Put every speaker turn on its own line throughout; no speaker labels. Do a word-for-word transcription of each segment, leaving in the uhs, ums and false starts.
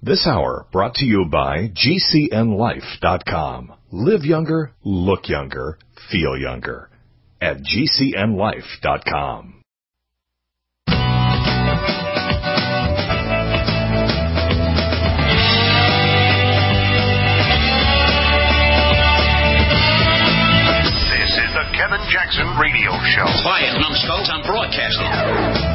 This hour brought to you by G C N life dot com. Live younger, look younger, feel younger at G C N life dot com.
This is the Kevin Jackson Radio Show.
Quiet, numbskulls, I'm broadcasting.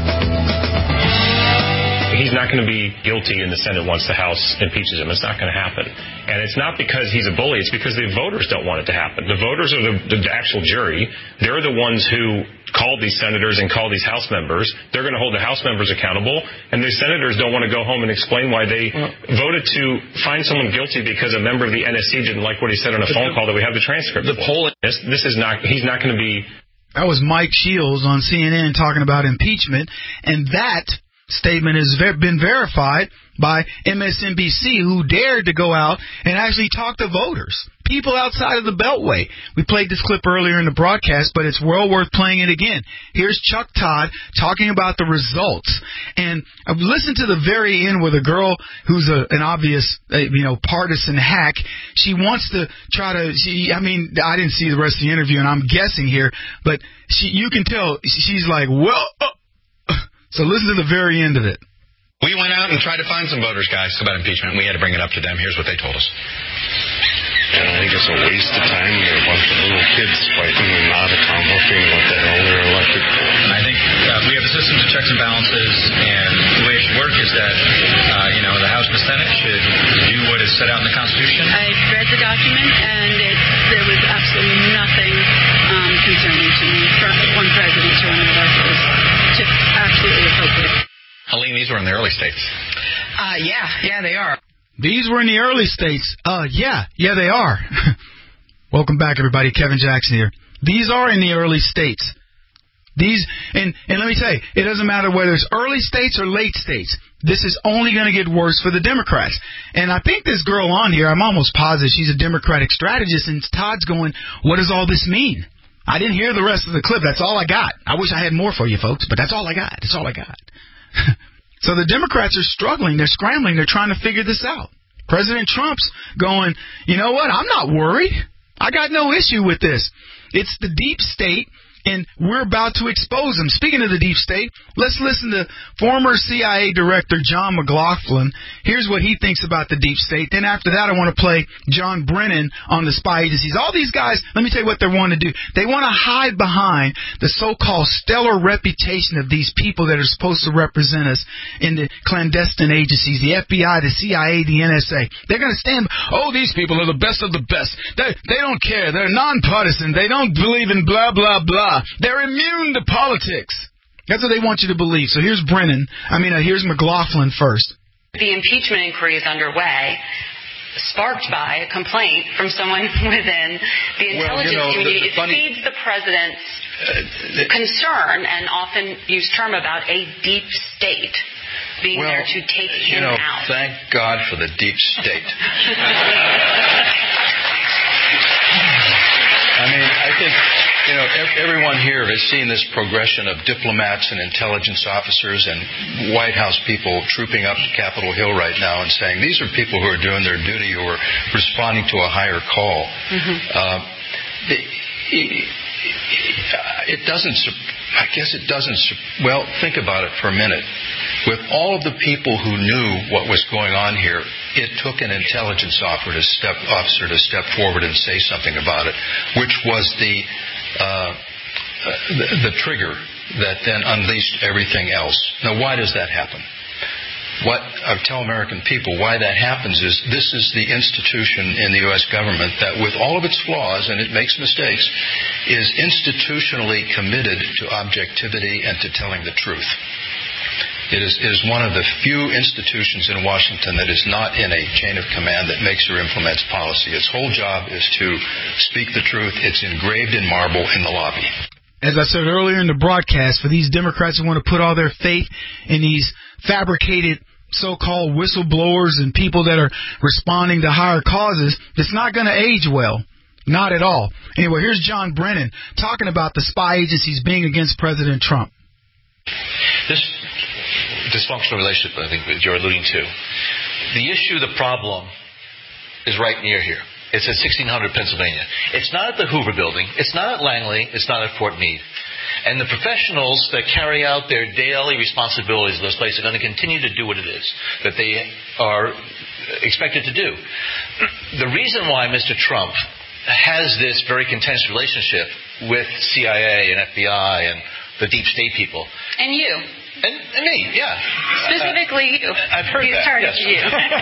He's not going to be guilty in the Senate once the House impeaches him. It's not going to happen. And it's not because he's a bully. It's because the voters don't want it to happen. The voters are the, the actual jury. They're the ones who called these senators and called these House members. They're going to hold the House members accountable. And the senators don't want to go home and explain why they well, voted to find someone guilty because a member of the N S C didn't like what he said on a phone the, call that we have the transcript. The poll, this, this is not, he's not going to be.
That was Mike Shields on C N N talking about impeachment. And that statement has been verified by M S N B C, who dared to go out and actually talk to voters, people outside of the Beltway. We played this clip earlier in the broadcast, but it's well worth playing it again. Here's Chuck Todd talking about the results. And I've listened to the very end with a girl who's a, an obvious, uh, you know, partisan hack. She wants to try to, she, I mean, I didn't see the rest of the interview, and I'm guessing here, but she, you can tell she's like, well, uh, so listen to the very end of it.
We went out and tried to find some voters, guys, about impeachment. We had to bring it up to them. Here's what they told us.
And I think it's a waste of time. There are a bunch of little kids fighting and not accomplishing what the hell they're elected for.
I think uh, we have a system of checks and balances, and the way it should work is that, uh, you know, the House and the Senate should do what is set out in the Constitution.
I read the document, and it, there was absolutely nothing um, concerning to me. One president term of ours was just absolutely appropriate.
Helene, these were in the early states.
Uh, yeah, yeah, they are.
These were in the early states. Uh, yeah, yeah, they are. Welcome back, everybody. Kevin Jackson here. These are in the early states. These, and, and let me tell you, it doesn't matter whether it's early states or late states. This is only going to get worse for the Democrats. And I think this girl on here, I'm almost positive she's a Democratic strategist, and Todd's going, what does all this mean? I didn't hear the rest of the clip. That's all I got. I wish I had more for you folks, but that's all I got. That's all I got. So the Democrats are struggling. They're scrambling. They're trying to figure this out. President Trump's going, you know what? I'm not worried. I got no issue with this. It's the deep state, and we're about to expose them. Speaking of the deep state, let's listen to former C I A Director John McLaughlin. Here's what he thinks about the deep state. Then after that, I want to play John Brennan on the spy agencies. All these guys, let me tell you what they want to do. They want to hide behind the so-called stellar reputation of these people that are supposed to represent us in the clandestine agencies, the F B I, the C I A, the N S A. They're going to stand, oh, these people are the best of the best. They, they don't care. They're nonpartisan. They don't believe in blah, blah, blah. They're immune to politics. That's what they want you to believe. So here's Brennan. I mean, uh, here's McLaughlin first.
The impeachment inquiry is underway, sparked by a complaint from someone within the intelligence
well, you know,
community.
the, the
it
funny,
feeds the president's uh, the, concern and often used term about a deep state being
well,
there to take
you
him
know,
out.
Thank God for the deep state. I mean, I think, you know, everyone here has seen this progression of diplomats and intelligence officers and White House people trooping up to Capitol Hill right now and saying, these are people who are doing their duty, who are responding to a higher call. Mm-hmm. Uh, it, it, it doesn't, I guess it doesn't, well, think about it for a minute. With all of the people who knew what was going on here, it took an intelligence officer to step, officer to step forward and say something about it, which was the, uh, the, the trigger that then unleashed everything else. Now, why does that happen? What I tell American people why that happens is this is the institution in the U S government that, with all of its flaws, and it makes mistakes, is institutionally committed to objectivity and to telling the truth. It is, it is one of the few institutions in Washington that is not in a chain of command that makes or implements policy. Its whole job is to speak the truth. It's engraved in marble in the lobby.
As I said earlier in the broadcast, for these Democrats who want to put all their faith in these fabricated so-called whistleblowers and people that are responding to higher causes, it's not going to age well. Not at all. Anyway, here's John Brennan talking about the spy agencies being against President Trump.
This dysfunctional relationship, I think, that you're alluding to. The issue, the problem, is right near here. It's at sixteen hundred Pennsylvania. It's not at the Hoover Building. It's not at Langley. It's not at Fort Meade. And the professionals that carry out their daily responsibilities in those places are going to continue to do what it is that they are expected to do. The reason why Mister Trump has this very contentious relationship with C I A and F B I and the deep state people.
And you.
And, and me, yeah.
Specifically you.
Uh, I've heard
He's
that.
targeted
Yes.
you.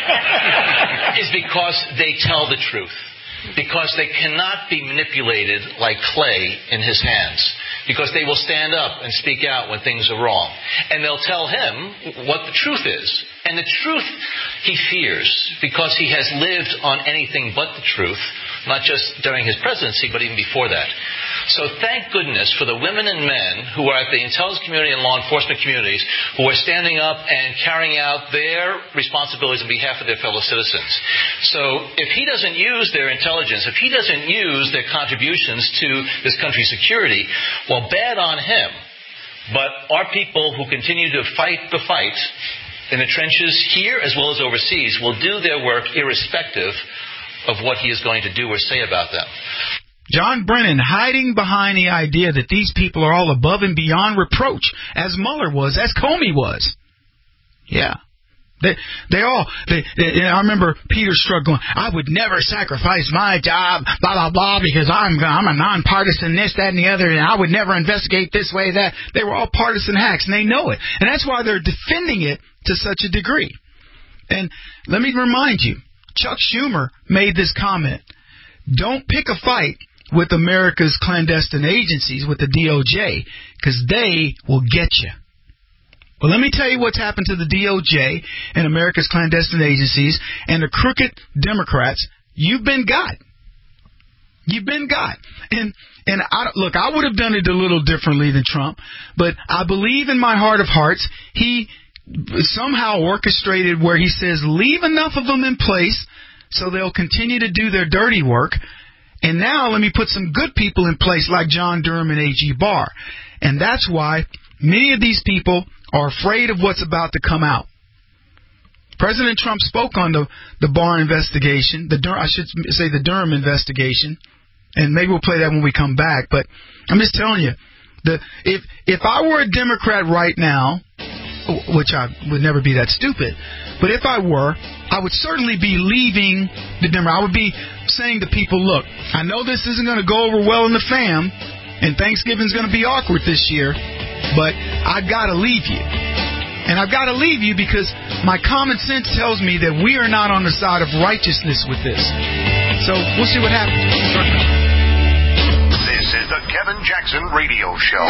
Is because they tell the truth. Because they cannot be manipulated like clay in his hands. Because they will stand up and speak out when things are wrong. And they'll tell him what the truth is. And the truth he fears because he has lived on anything but the truth, not just during his presidency, but even before that. So thank goodness for the women and men who are at the intelligence community and law enforcement communities who are standing up and carrying out their responsibilities on behalf of their fellow citizens. So if he doesn't use their intelligence, if he doesn't use their contributions to this country's security, well, bad on him. But our people who continue to fight the fight in the trenches here as well as overseas will do their work irrespective of what he is going to do or say about them.
John Brennan hiding behind the idea that these people are all above and beyond reproach, as Mueller was, as Comey was. Yeah. They, they all, they, they, I remember Peter Strzok going, I would never sacrifice my job, blah, blah, blah, because I'm, I'm a nonpartisan, this, that, and the other, and I would never investigate this way, that. They were all partisan hacks, and they know it. And that's why they're defending it to such a degree. And let me remind you, Chuck Schumer made this comment. Don't pick a fight with America's clandestine agencies, with the D O J, because they will get you. Well, let me tell you what's happened to the D O J and America's clandestine agencies and the crooked Democrats. You've been got. You've been got. And and I, look, I would have done it a little differently than Trump, but I believe in my heart of hearts he somehow orchestrated where he says leave enough of them in place so they'll continue to do their dirty work. And now let me put some good people in place like John Durham and A G Barr. And that's why many of these people are afraid of what's about to come out. President Trump spoke on the, the Barr investigation, the Dur- I should say the Durham investigation, and maybe we'll play that when we come back. But I'm just telling you, the if if I were a Democrat right now, which I would never be that stupid, but if I were, I would certainly be leaving the Democrat. I would be saying to people, look, I know this isn't going to go over well in the fam, and Thanksgiving's going to be awkward this year, but I got to leave you. And I've got to leave you because my common sense tells me that we are not on the side of righteousness with this. So we'll see what happens.
This is the Kevin Jackson Radio Show.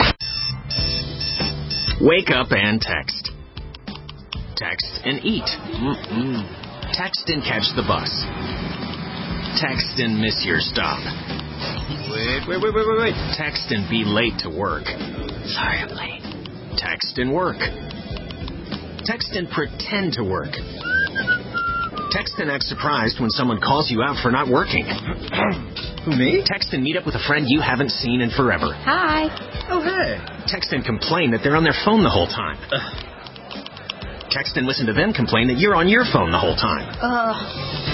Wake up and text. Text and eat. Mm-mm. Text and catch the bus. Text and miss your stop. Wait, wait, wait, wait, wait, wait. Text and be late to work. Sorry, I'm late. Text and work. Text and pretend to work. Text and act surprised when someone calls you out for not working. Who, me? Text and meet up with a friend you haven't seen in forever.
Hi.
Oh, hey. Text and complain that they're on their phone the whole time. Ugh. Text and listen to them complain that you're on your phone the whole time.
Ugh.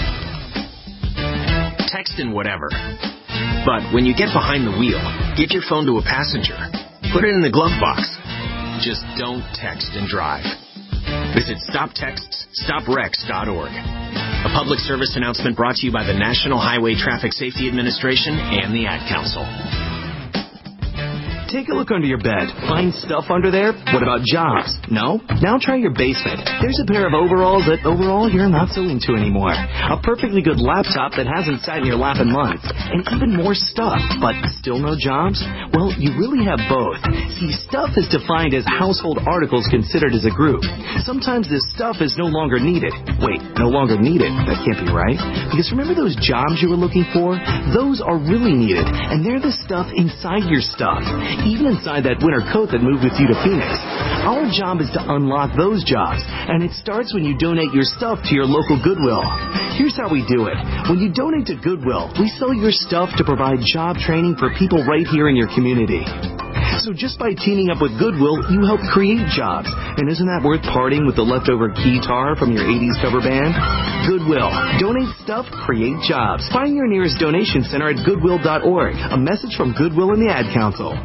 Text and whatever. But when you get behind the wheel, give your phone to a passenger. Put it in the glove box. Just don't text and drive. Visit stop texts stop wrecks dot org. A public service announcement brought to you by the National Highway Traffic Safety Administration and the Ad Council.
Take a look under your bed. Find stuff under there? What about jobs? No? Now try your basement. There's a pair of overalls that overall you're not so into anymore. A perfectly good laptop that hasn't sat in your lap in months. And even more stuff. But still no jobs? Well, you really have both. See, stuff is defined as household articles considered as a group. Sometimes this stuff is no longer needed. Wait, no longer needed? That can't be right. Because remember those jobs you were looking for? Those are really needed. And they're the stuff inside your stuff. Even inside that winter coat that moved with you to Phoenix. Our job is to unlock those jobs, and it starts when you donate your stuff to your local Goodwill. Here's how we do it. When you donate to Goodwill, we sell your stuff to provide job training for people right here in your community. So So just by teaming up with Goodwill, you help create jobs. And isn't that worth partying with the leftover guitar from your eighties cover band? Goodwill. Donate stuff, create jobs. Find your nearest donation center at goodwill dot org. A message from Goodwill and the Ad Council.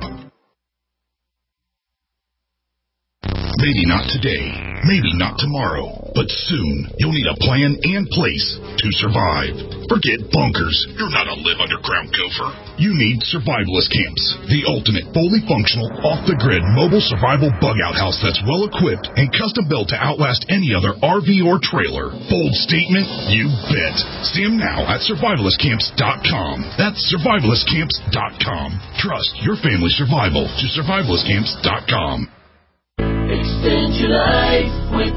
Maybe not today, maybe not tomorrow, but soon you'll need a plan and place to survive. Forget bunkers. You're not a live underground gopher. You need survivalist camps, the ultimate fully functional, off-the-grid mobile survival bug-out house that's well-equipped and custom-built to outlast any other R V or trailer. Bold statement? You bet. See them now at survivalist camps dot com. That's survivalist camps dot com. Trust your family's survival to survivalist camps dot com.
Extend your life with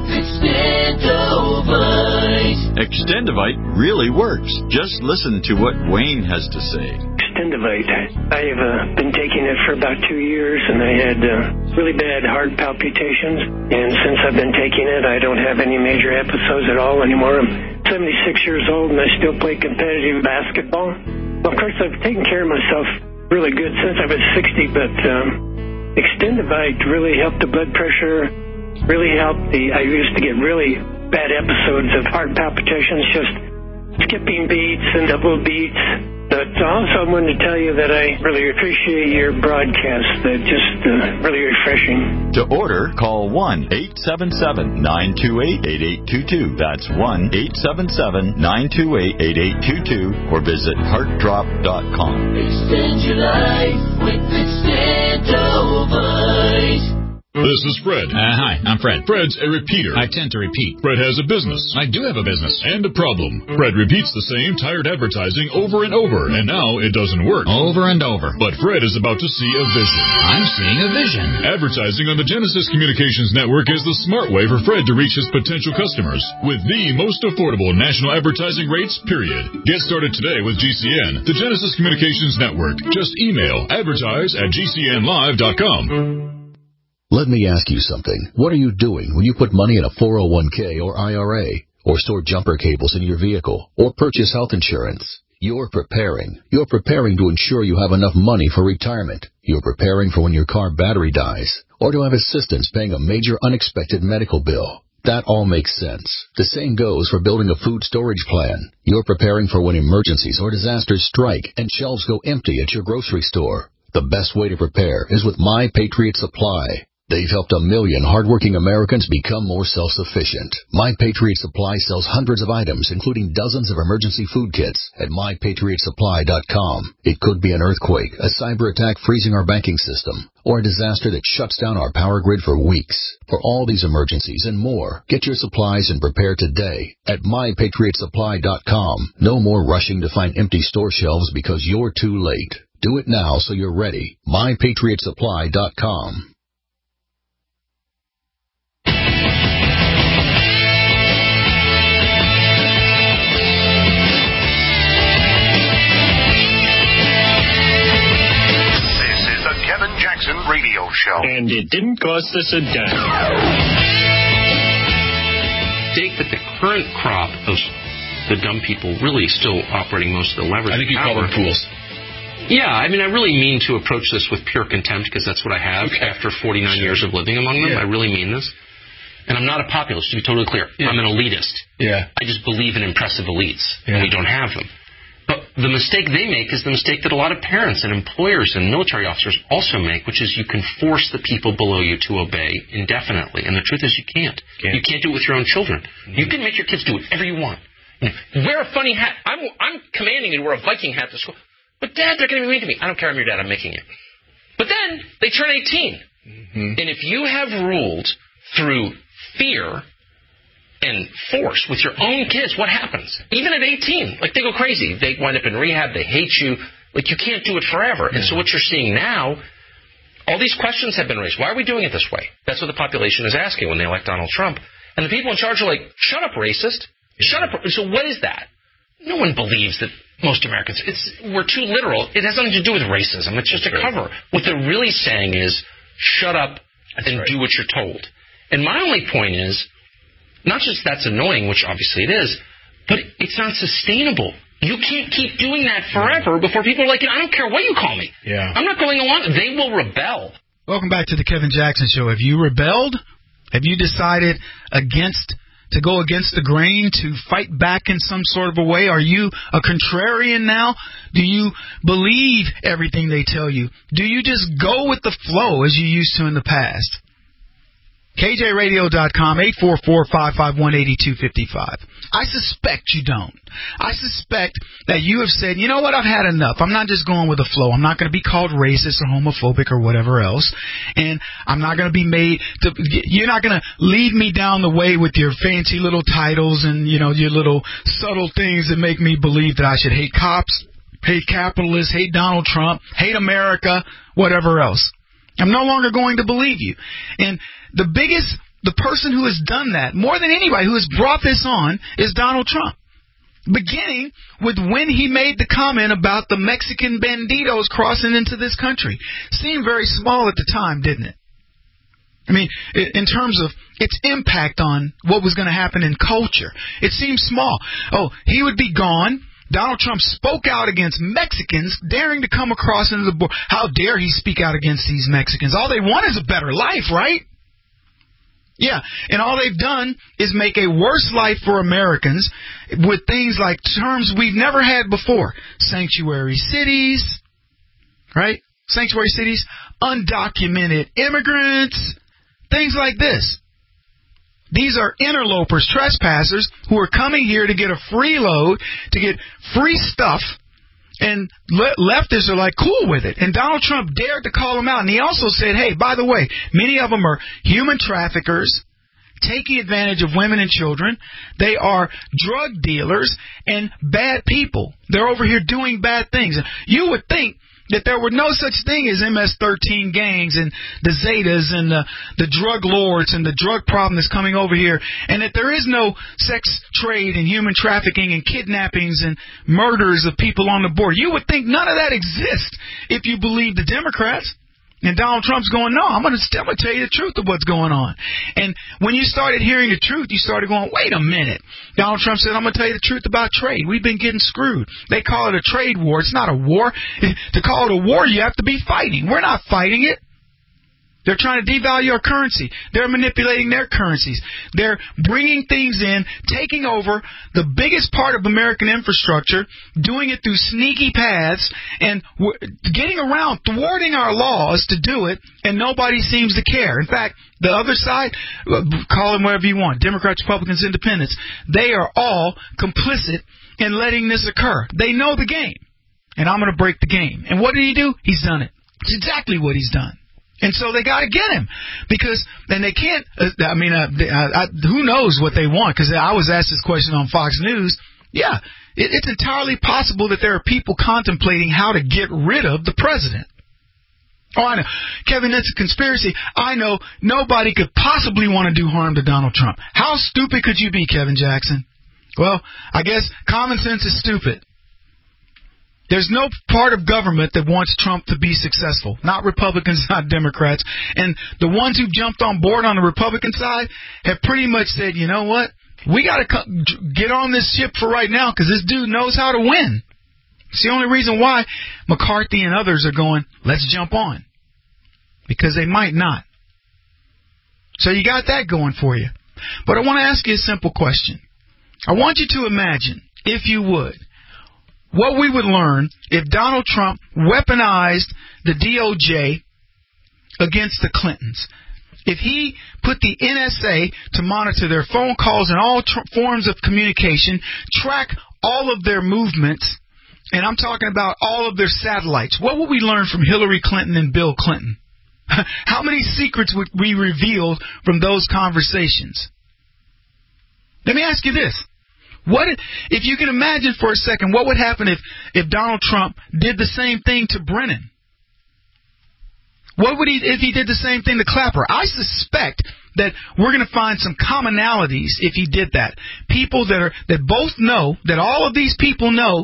Extendovite.
Extendovite really works. Just listen to what Wayne has to say.
Extendovite. I have uh, been taking it for about two years, and I had uh, really bad heart palpitations. And since I've been taking it, I don't have any major episodes at all anymore. I'm seventy-six years old, and I still play competitive basketball. Well, of course, I've taken care of myself really good since I was sixty, but um, Extendovite really helped the blood pressure, really helped the, I used to get really bad episodes of heart palpitations, just skipping beats and double beats. But also I wanted to tell you that I really appreciate your broadcast. They're just uh, really refreshing.
To order, call one eight seven seven, nine two eight, eight eight two two. That's one eight seven seven, nine two eight, eight eight two two or visit heart drop dot com.
Extend your life with Extendovite.
This is Fred.
Uh, hi, I'm Fred.
Fred's a repeater.
I tend to repeat.
Fred has a business.
I do have a business.
And a problem. Fred repeats the same tired advertising over and over, and now it doesn't work.
Over and over.
But Fred is about to see a vision.
I'm seeing a vision.
Advertising on the Genesis Communications Network is the smart way for Fred to reach his potential customers with the most affordable national advertising rates, period. Get started today with G C N, the Genesis Communications Network. Just email advertise at G C N live dot com.
Let me ask you something. What are you doing when you put money in a four oh one k or I R A, or store jumper cables in your vehicle, or purchase health insurance? You're preparing. You're preparing to ensure you have enough money for retirement. You're preparing for when your car battery dies, or to have assistance paying a major unexpected medical bill. That all makes sense. The same goes for building a food storage plan. You're preparing for when emergencies or disasters strike and shelves go empty at your grocery store. The best way to prepare is with My Patriot Supply. They've helped a million hardworking Americans become more self-sufficient. My Patriot Supply sells hundreds of items, including dozens of emergency food kits at my patriot supply dot com. It could be an earthquake, a cyber attack freezing our banking system, or a disaster that shuts down our power grid for weeks. For all these emergencies and more, get your supplies and prepare today at my patriot supply dot com. No more rushing to find empty store shelves because you're too late. Do it now so you're ready. my patriot supply dot com.
Kevin Jackson Radio Show.
And it didn't cost us a dime.
Think that the current crop of the dumb people really still operating most of the leverage.
I think you
power.
call them fools.
Yeah, I mean, I really mean to approach this with pure contempt because that's what I have okay. after forty-nine sure. years of living among them. Yeah. I really mean this. And I'm not a populist, to be totally clear. Yeah. I'm an elitist.
Yeah.
I just believe in impressive elites,
yeah.
and we don't have them. But the mistake they make is the mistake that a lot of parents and employers and military officers also make, which is you can force the people below you to obey indefinitely. And the truth is you can't. can't. You can't do it with your own children. Mm-hmm. You can make your kids do whatever you want. You know, wear a funny hat. I'm, I'm commanding you to wear a Viking hat to school. But, Dad, they're going to be mean to me. I don't care. I'm your dad. I'm making it. But then they turn eighteen. Mm-hmm. And if you have ruled through fear and force with your own kids, what happens? Even at eighteen, like they go crazy. They wind up in rehab. They hate you. Like you can't do it forever. And so what you're seeing now, all these questions have been raised. Why are we doing it this way? That's what the population is asking when they elect Donald Trump. And the people in charge are like, shut up, racist. Shut up. So what is that? No one believes that most Americans, it's we're too literal. It has nothing to do with racism. It's just That's a cover. Right. What they're really saying is, shut up That's and right. do what you're told. And my only point is, not just that's annoying, which obviously it is, but it's not sustainable. You can't keep doing that forever before people are like, I don't care what you call me.
Yeah.
I'm not going along. They will rebel.
Welcome back to the Kevin Jackson Show. Have you rebelled? Have you decided against to go against the grain, to fight back in some sort of a way? Are you a contrarian now? Do you believe everything they tell you? Do you just go with the flow as you used to in the past? K J radio dot com, eight four four, five five one, eight two five five. I suspect you don't. I suspect that you have said, you know what, I've had enough. I'm not just going with the flow. I'm not going to be called racist or homophobic or whatever else. And I'm not going to be made to, you're not going to lead me down the way with your fancy little titles and, you know, your little subtle things that make me believe that I should hate cops, hate capitalists, hate Donald Trump, hate America, whatever else. I'm no longer going to believe you. And the biggest, the person who has done that, more than anybody who has brought this on, is Donald Trump. Beginning with when he made the comment about the Mexican banditos crossing into this country. Seemed very small at the time, didn't it? I mean, in terms of its impact on what was going to happen in culture. It seemed small. Oh, he would be gone. Donald Trump spoke out against Mexicans daring to come across into the border. How dare he speak out against these Mexicans? All they want is a better life, right? Yeah, and all they've done is make a worse life for Americans with things like terms we've never had before. Sanctuary cities, right? Sanctuary cities, undocumented immigrants, things like this. These are interlopers, trespassers, who are coming here to get a free load, to get free stuff, and le- leftists are like, cool with it. And Donald Trump dared to call them out. And he also said, hey, by the way, many of them are human traffickers, taking advantage of women and children. They are drug dealers and bad people. They're over here doing bad things. You would think that there were no such thing as M S thirteen gangs and the Zetas and the, the drug lords and the drug problem that's coming over here, and that there is no sex trade and human trafficking and kidnappings and murders of people on the border. You would think none of that exists if you believe the Democrats. And Donald Trump's going, no, I'm going to I'm going to tell you the truth of what's going on. And when you started hearing the truth, you started going, wait a minute. Donald Trump said, I'm going to tell you the truth about trade. We've been getting screwed. They call it a trade war. It's not a war. To call it a war, you have to be fighting. We're not fighting it. They're trying to devalue our currency. They're manipulating their currencies. They're bringing things in, taking over the biggest part of American infrastructure, doing it through sneaky paths, and getting around, thwarting our laws to do it, and nobody seems to care. In fact, the other side, call them whatever you want, Democrats, Republicans, Independents, they are all complicit in letting this occur. They know the game, and I'm going to break the game. And what did he do? He's done it. It's exactly what he's done. And so they got to get him because, and they can't, uh, I mean, uh, I, I, who knows what they want? Because I was asked this question on Fox News. Yeah, it, it's entirely possible that there are people contemplating how to get rid of the president. Oh, I know. Kevin, that's a conspiracy. I know nobody could possibly want to do harm to Donald Trump. How stupid could you be, Kevin Jackson? Well, I guess common sense is stupid. There's no part of government that wants Trump to be successful. Not Republicans, not Democrats. And the ones who jumped on board on the Republican side have pretty much said, you know what? We got to get on this ship for right now because this dude knows how to win. It's the only reason why McCarthy and others are going, let's jump on. Because they might not. So you got that going for you. But I want to ask you a simple question. I want you to imagine, if you would, what we would learn if Donald Trump weaponized the D O J against the Clintons. If he put the N S A to monitor their phone calls and all tr- forms of communication, track all of their movements, and I'm talking about all of their satellites, what would we learn from Hillary Clinton and Bill Clinton? How many secrets would we reveal from those conversations? Let me ask you this. What if you can imagine for a second what would happen if, if Donald Trump did the same thing to Brennan? What would he if he did the same thing to Clapper? I suspect that we're going to find some commonalities if he did that. People that are that both know that all of these people know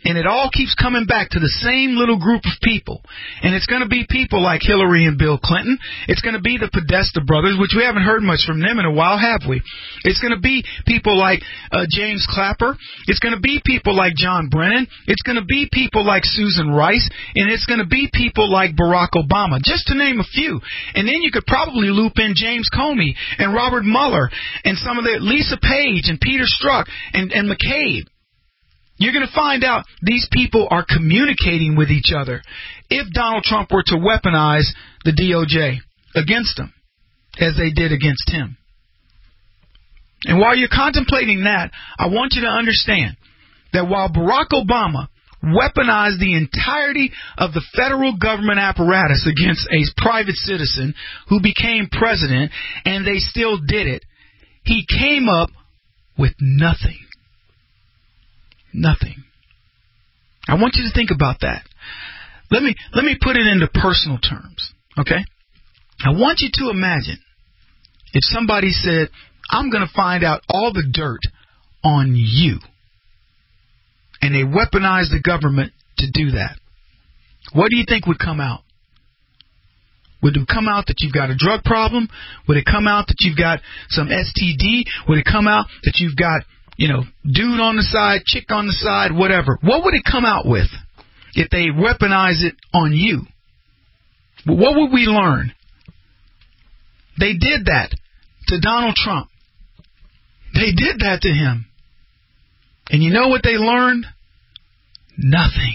And it all keeps coming back to the same little group of people. And it's going to be people like Hillary and Bill Clinton. It's going to be the Podesta brothers, which we haven't heard much from them in a while, have we? It's going to be people like uh, James Clapper. It's going to be people like John Brennan. It's going to be people like Susan Rice. And it's going to be people like Barack Obama, just to name a few. And then you could probably loop in James Comey and Robert Mueller and some of the Lisa Page and Peter Strzok and, and McCabe. You're going to find out these people are communicating with each other if Donald Trump were to weaponize the D O J against them, as they did against him. And while you're contemplating that, I want you to understand that while Barack Obama weaponized the entirety of the federal government apparatus against a private citizen who became president, and they still did it, he came up with nothing. Nothing. I want you to think about that. Let me let me put it into personal terms, okay? I want you to imagine if somebody said, I'm going to find out all the dirt on you, and they weaponized the government to do that. What do you think would come out? Would it come out that you've got a drug problem? Would it come out that you've got some S T D? Would it come out that you've got, you know, dude on the side, chick on the side, whatever? What would it come out with if they weaponize it on you? What would we learn? They did that to Donald Trump. They did that to him. And you know what they learned? Nothing.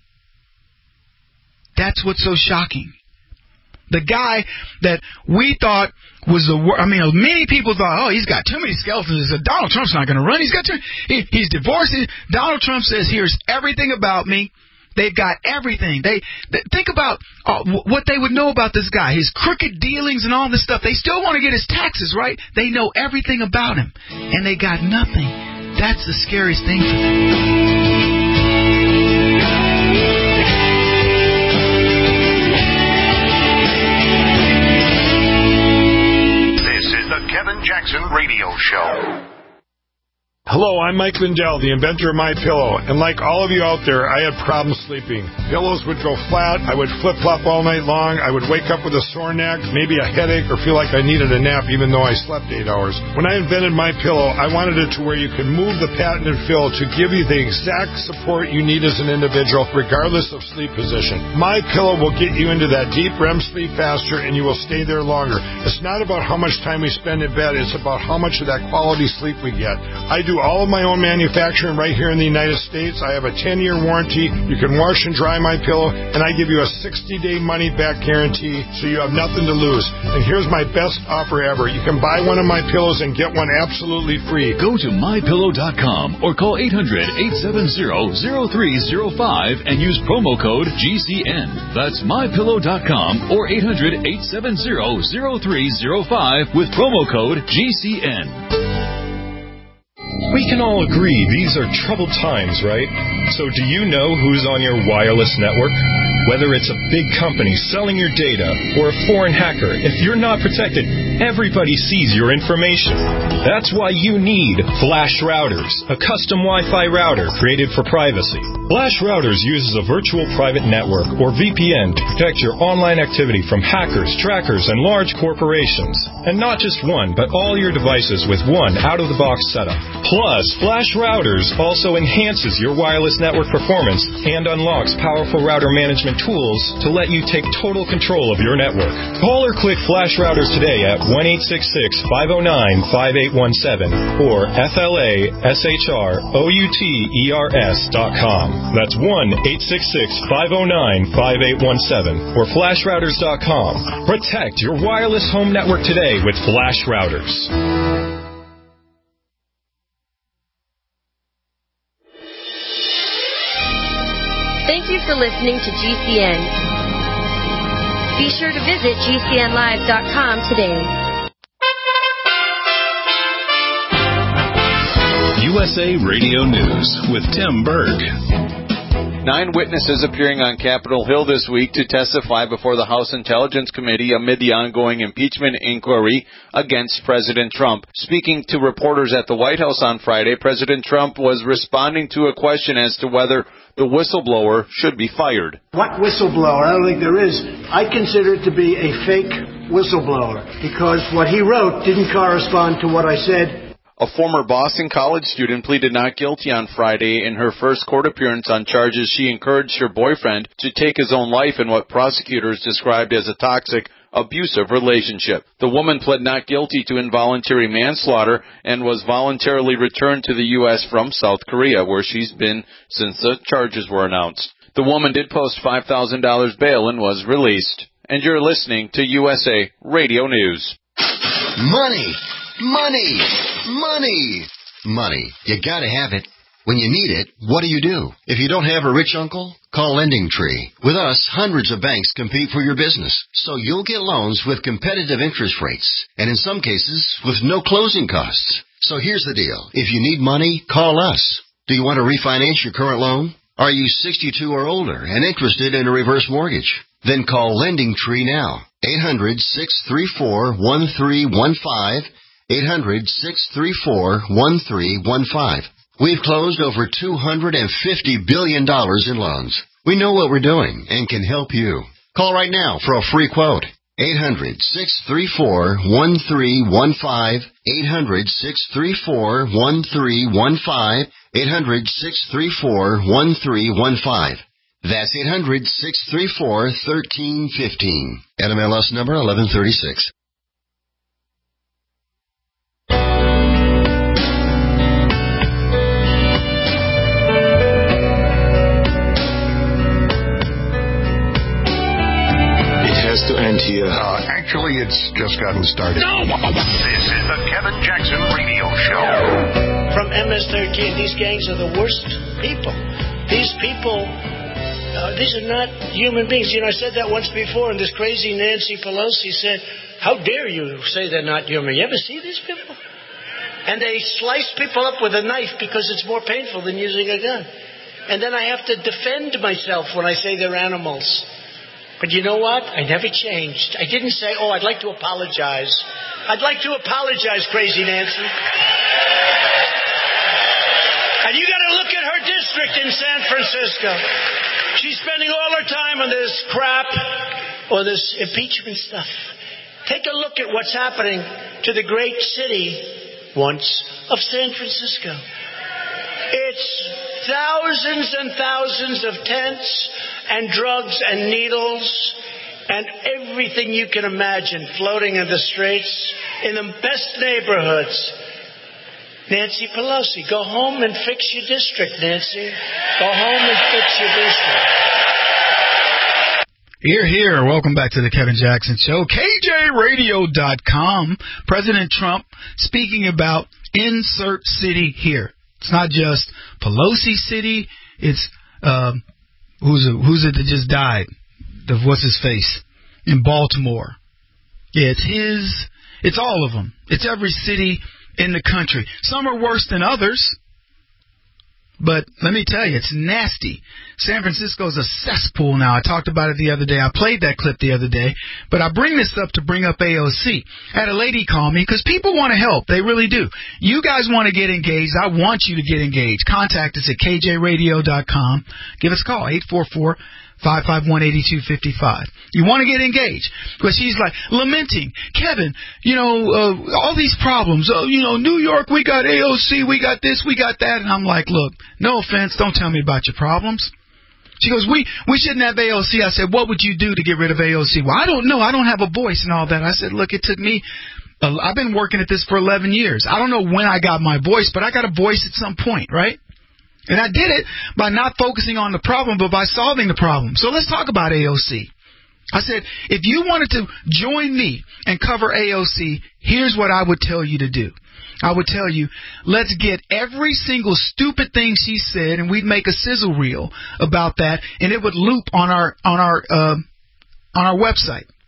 That's what's so shocking. The guy that we thought was the worst. I mean, many people thought, oh, he's got too many skeletons. Donald Trump's not going to run. He's got too. He, he's divorced. Donald Trump says, here's everything about me. They've got everything. They, they think about uh, what they would know about this guy, his crooked dealings and all this stuff. They still want to get his taxes, right? They know everything about him, and they got nothing. That's the scariest thing for them.
Kevin Jackson Radio Show.
Hello, I'm Mike Lindell, the inventor of MyPillow, and like all of you out there, I had problems sleeping. Pillows would go flat, I would flip-flop all night long, I would wake up with a sore neck, maybe a headache, or feel like I needed a nap even though I slept eight hours. When I invented MyPillow, I wanted it to where you could move the patented fill to give you the exact support you need as an individual, regardless of sleep position. MyPillow will get you into that deep R E M sleep faster, and you will stay there longer. It's not about how much time we spend in bed, it's about how much of that quality sleep we get. I do all of my own manufacturing right here in the United States. I have a ten-year warranty. You can wash and dry my pillow, and I give you a sixty-day money-back guarantee, so you have nothing to lose. And here's my best offer ever. You can buy one of my pillows and get one absolutely free.
Go to my pillow dot com or call eight hundred, eight seven zero, zero three zero five and use promo code G C N. That's my pillow dot com or eight hundred, eight seven zero, zero three zero five with promo code G C N.
We can all agree these are troubled times, right? So do you know who's on your wireless network? Whether it's a big company selling your data or a foreign hacker, if you're not protected, everybody sees your information. That's why you need Flash Routers, a custom Wi-Fi router created for privacy. Flash Routers uses a virtual private network, or V P N, to protect your online activity from hackers, trackers, and large corporations. And not just one, but all your devices with one out-of-the-box setup. Plus, Flash Routers also enhances your wireless network performance and unlocks powerful router management tools to let you take total control of your network. Call or click Flash Routers today at one eight six six, five oh nine, five eight one seven or F L A S H R O U T E R S dot com. That's one eight six six, five oh nine, five eight one seven or flash routers dot com. Protect your wireless home network today with Flash Routers.
Thank you for listening to G C N. Be sure to visit G C N live dot com today.
U S A Radio News with Tim Berg.
Nine witnesses appearing on Capitol Hill this week to testify before the House Intelligence Committee amid the ongoing impeachment inquiry against President Trump. Speaking to reporters at the White House on Friday, President Trump was responding to a question as to whether the whistleblower should be fired.
What whistleblower? I don't think there is. I consider it to be a fake whistleblower because what he wrote didn't correspond to what I said.
A former Boston College student pleaded not guilty on Friday in her first court appearance on charges she encouraged her boyfriend to take his own life in what prosecutors described as a toxic, abusive relationship. The woman pled not guilty to involuntary manslaughter and was voluntarily returned to the U S from South Korea, where she's been since the charges were announced. The woman did post five thousand dollars bail and was released. And you're listening to U S A Radio News.
Money! Money! Money! Money. You gotta have it. When you need it, what do you do? If you don't have a rich uncle, call LendingTree. With us, hundreds of banks compete for your business, so you'll get loans with competitive interest rates, and in some cases, with no closing costs. So here's the deal. If you need money, call us. Do you want to refinance your current loan? Are you sixty-two or older and interested in a reverse mortgage? Then call LendingTree now. eight hundred, six three four, one three one five. eight hundred, six three four, one three one five. We've closed over two hundred fifty billion dollars in loans. We know what we're doing and can help you. Call right now for a free quote. eight hundred, six three four, one three one five. eight hundred, six three four, one three one five. eight hundred, six three four, one three one five. That's eight hundred, six three four, one three one five. N M L S number eleven thirty-six.
To end here.
Uh, actually, it's just gotten started.
No! This is the Kevin Jackson Radio Show.
From M S thirteen, these gangs are the worst people. These people, uh, these are not human beings. You know, I said that once before, and this crazy Nancy Pelosi said, how dare you say they're not human? You ever see these people? And they slice people up with a knife because it's more painful than using a gun. And then I have to defend myself when I say they're animals. But you know what? I never changed. I didn't say, oh, I'd like to apologize. I'd like to apologize, crazy Nancy. And you got to look at her district in San Francisco. She's spending all her time on this crap or this impeachment stuff. Take a look at what's happening to the great city once of San Francisco. It's thousands and thousands of tents and drugs and needles and everything you can imagine floating in the streets in the best neighborhoods. Nancy Pelosi, go home and fix your district, Nancy. Go home and fix your district.
Here, here. Welcome back to the Kevin Jackson Show. K J radio dot com. President Trump speaking about insert city here. It's not just Pelosi City. It's um, who's it, who's it that just died? The what's his face in Baltimore? Yeah, it's his. It's all of them. It's every city in the country. Some are worse than others. But let me tell you, it's nasty. San Francisco's a cesspool now. I talked about it the other day. I played that clip the other day. But I bring this up to bring up A O C. I had a lady call me because people want to help. They really do. You guys want to get engaged. I want you to get engaged. Contact us at K J radio dot com. Give us a call, eight four four, five five one, eight two five five. You want to get engaged. Because she's like lamenting, Kevin, you know, uh, all these problems. Uh, you know, New York, we got A O C, we got this, we got that. And I'm like, look, no offense, don't tell me about your problems. She goes, we, we shouldn't have A O C. I said, what would you do to get rid of A O C? Well, I don't know. I don't have a voice and all that. I said, look, it took me, uh, I've been working at this for eleven years. I don't know when I got my voice, but I got a voice at some point, right? And I did it by not focusing on the problem, but by solving the problem. So let's talk about A O C. I said, if you wanted to join me and cover A O C, here's what I would tell you to do. I would tell you, let's get every single stupid thing she said, and we'd make a sizzle reel about that, and it would loop on our on our uh, on our website.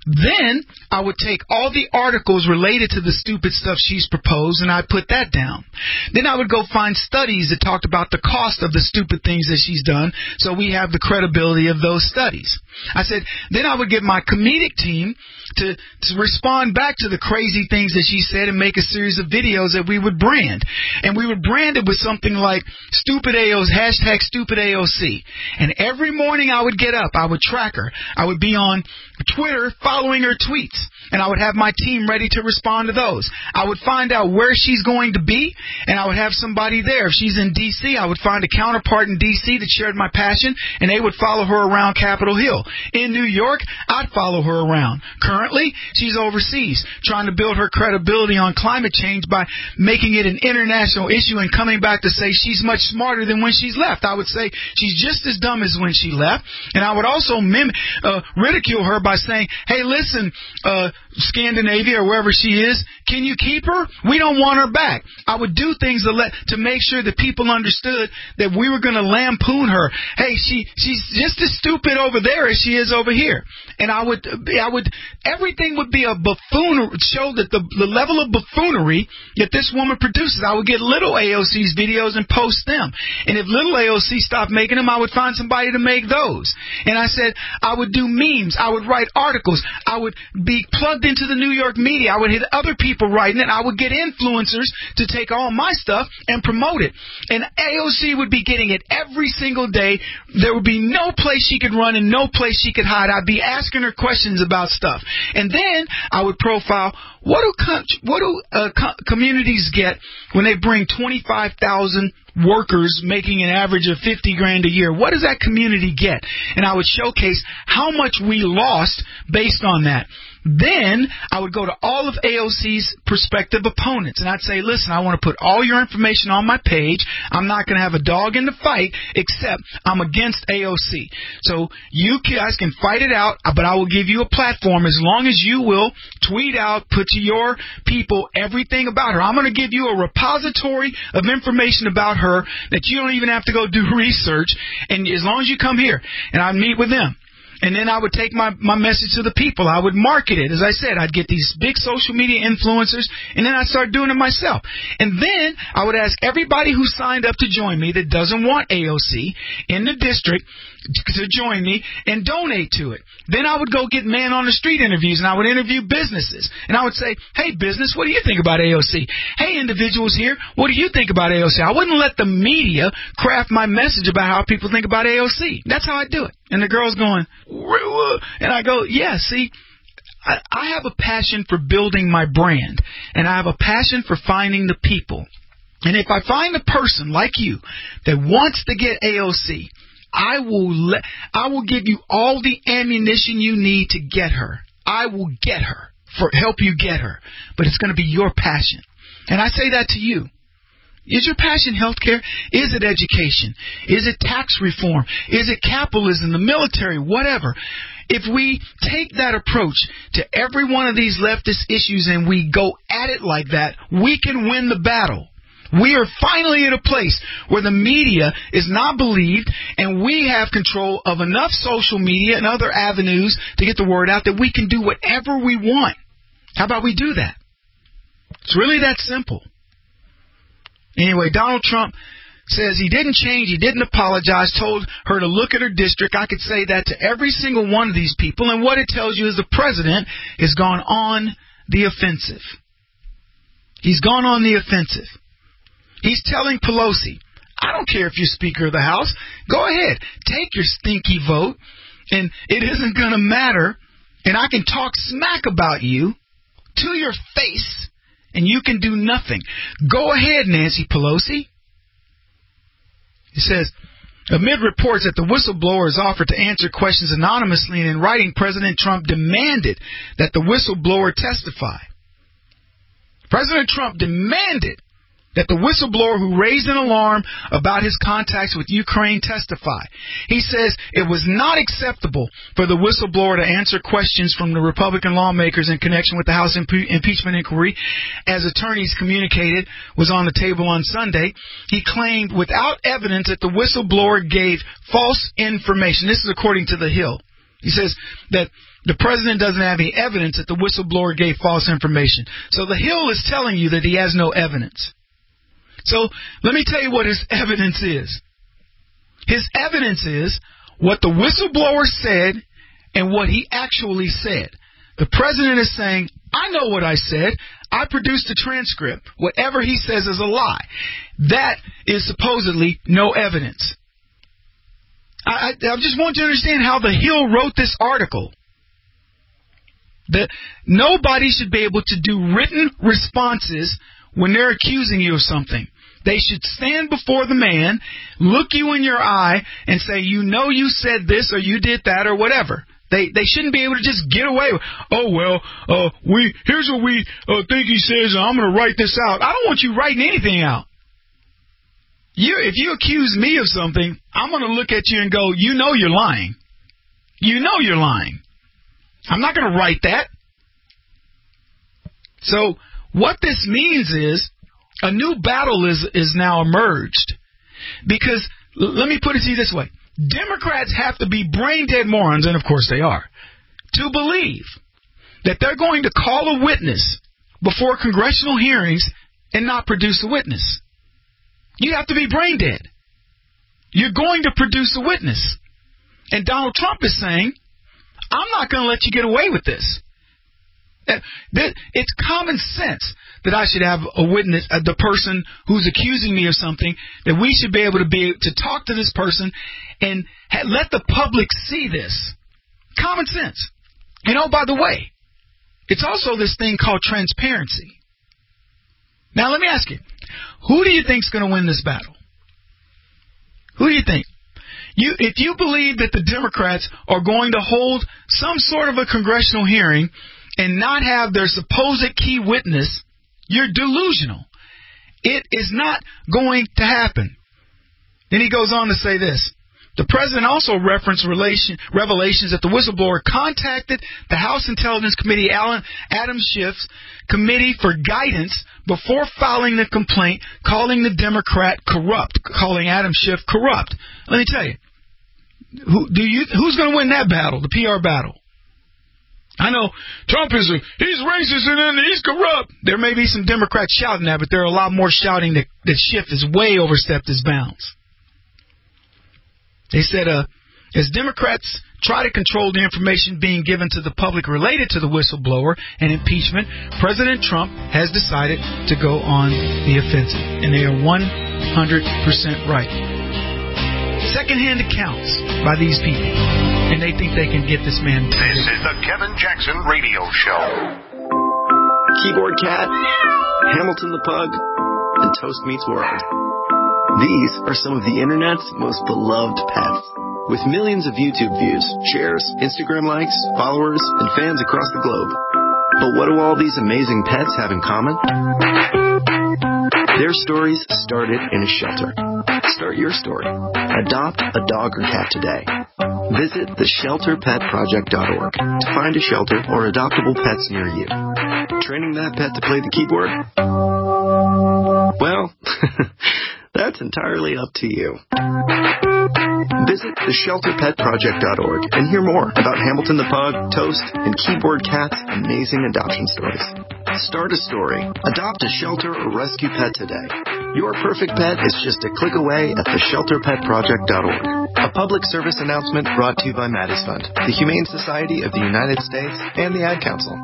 Then I would take all the articles related to the stupid stuff she's proposed, and I'd put that down. Then I would go find studies that talked about the cost of the stupid things that she's done, so we have the credibility of those studies. I said, then I would get my comedic team to, to respond back to the crazy things that she said and make a series of videos that we would brand. And we would brand it with something like stupid A O C, hashtag stupid A O C. And every morning I would get up, I would track her. I would be on Twitter following her tweets, and I would have my team ready to respond to those. I would find out where she's going to be, and I would have somebody there. If she's in D C, I would find a counterpart in D C that shared my passion, and they would follow her around Capitol Hill. In New York, I'd follow her around. Currently, she's overseas, trying to build her credibility on climate change by making it an international issue and coming back to say she's much smarter than when she's left. I would say she's just as dumb as when she left, and I would also mim- uh, ridicule her by saying, hey, listen, uh, Scandinavia or wherever she is, can you keep her? We don't want her back. I would do things to, let, to make sure that people understood that we were going to lampoon her. Hey, she she's just as stupid over there as she is over here. And I would, I would, everything would be a buffoon, show that the, the level of buffoonery that this woman produces. I would get little A O C's videos and post them. And if little A O C stopped making them, I would find somebody to make those. And I said, I would do memes. I would write articles. I would be plugged into the New York media. I would hit other people writing it. I would get influencers to take all my stuff and promote it. And A O C would be getting it every single day. There would be no place she could run and no place she could hide. I'd be asking her questions about stuff. And then I would profile, what do com- what do uh, co- communities get when they bring twenty-five thousand workers making an average of fifty grand a year? What does that community get? And I would showcase how much we lost based on that. Then I would go to all of A O C's prospective opponents, and I'd say, listen, I want to put all your information on my page. I'm not going to have a dog in the fight, except I'm against A O C. So you guys can fight it out, but I will give you a platform as long as you will tweet out, put to your people everything about her. I'm going to give you a repository of information about her that you don't even have to go do research, and as long as you come here, and I meet with them. And then I would take my, my message to the people. I would market it. As I said, I'd get these big social media influencers, and then I'd start doing it myself. And then I would ask everybody who signed up to join me that doesn't want A O C in the district to join me and donate to it. Then I would go get man on the street interviews, and I would interview businesses. And I would say, hey, business, what do you think about A O C? Hey, individuals here, what do you think about A O C? I wouldn't let the media craft my message about how people think about A O C. That's how I do it. And the girl's going, and I go, yeah, see, I, I have a passion for building my brand, and I have a passion for finding the people. And if I find a person like you that wants to get A O C, I will let, I will give you all the ammunition you need to get her. I will get her, for help you get her. But it's going to be your passion. And I say that to you. Is your passion healthcare? Is it education? Is it tax reform? Is it capitalism, the military, whatever? If we take that approach to every one of these leftist issues and we go at it like that, we can win the battle. We are finally at a place where the media is not believed, and we have control of enough social media and other avenues to get the word out that we can do whatever we want. How about we do that? It's really that simple. Anyway, Donald Trump says he didn't change, he didn't apologize, told her to look at her district. I could say that to every single one of these people, and what it tells you is the president has gone on the offensive. He's gone on the offensive. He's telling Pelosi, I don't care if you're Speaker of the House. Go ahead. Take your stinky vote, and it isn't going to matter, and I can talk smack about you to your face, and you can do nothing. Go ahead, Nancy Pelosi. He says, amid reports that the whistleblowers offered to answer questions anonymously and in writing, President Trump demanded that the whistleblower testify. President Trump demanded that the whistleblower who raised an alarm about his contacts with Ukraine testify. He says it was not acceptable for the whistleblower to answer questions from the Republican lawmakers in connection with the House impe- impeachment inquiry, as attorneys communicated was on the table on Sunday. He claimed without evidence that the whistleblower gave false information. This is according to The Hill. He says that the president doesn't have any evidence that the whistleblower gave false information. So the Hill is telling you that he has no evidence. So let me tell you what his evidence is. His evidence is what the whistleblower said and what he actually said. The president is saying, I know what I said. I produced a transcript. Whatever he says is a lie. That is supposedly no evidence. I, I, I just want you to understand how the Hill wrote this article. That nobody should be able to do written responses when they're accusing you of something. They should stand before the man, look you in your eye, and say, you know you said this or you did that or whatever. They they shouldn't be able to just get away with, oh, well, uh, we here's what we uh, think he says, and I'm going to write this out. I don't want you writing anything out. You, if you accuse me of something, I'm going to look at you and go, you know you're lying. You know you're lying. I'm not going to write that. So what this means is a new battle is, is now emerged. Because, l- let me put it to you this way. Democrats have to be brain-dead morons, and of course they are, to believe that they're going to call a witness before congressional hearings and not produce a witness. You have to be brain-dead. You're going to produce a witness. And Donald Trump is saying, I'm not going to let you get away with this. It's common sense that I should have a witness, uh, the person who's accusing me of something, that we should be able to be to talk to this person and ha- let the public see this. Common sense. You know, by the way, it's also this thing called transparency. Now, let me ask you, who do you think's going to win this battle? Who do you think? You, if you believe that the Democrats are going to hold some sort of a congressional hearing and not have their supposed key witness, you're delusional. It is not going to happen. Then he goes on to say this. The president also referenced relation, revelations that the whistleblower contacted the House Intelligence Committee, Alan, Adam Schiff's committee for guidance before filing the complaint, calling the Democrat corrupt, calling Adam Schiff corrupt. Let me tell you, who, do you who's going to win that battle, the P R battle? I know Trump is a, he's racist and he's corrupt. There may be some Democrats shouting that, but there are a lot more shouting that, that Schiff has way overstepped his bounds. They said, uh, as Democrats try to control the information being given to the public related to the whistleblower and impeachment, President Trump has decided to go on the offensive. And they are one hundred percent right. Secondhand accounts by these people. And they think they can get this man.
This is the Kevin Jackson Radio Show.
Keyboard Cat, Hamilton the Pug, and Toast Meets World. These are some of the internet's most beloved pets. With millions of YouTube views, shares, Instagram likes, followers, and fans across the globe. But what do all these amazing pets have in common? Their stories started in a shelter. Start your story. Adopt a dog or cat today. Visit the shelter pet project dot org to find a shelter or adoptable pets near you. Training that pet to play the keyboard? Well, that's entirely up to you. Visit the shelter pet project dot org and hear more about Hamilton the Pug, Toast, and Keyboard Cat's amazing adoption stories. Start a story. Adopt a shelter or rescue pet today. Your perfect pet is just a click away at the shelter pet project dot org. A public service announcement brought to you by Maddie's Fund, the Humane Society of the United States, and the Ad Council.